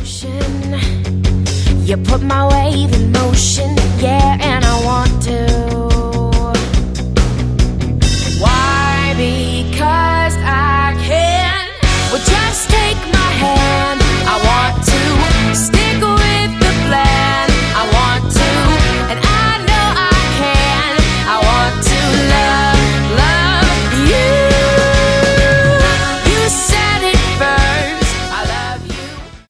ocean. You put my wave in motion, yeah.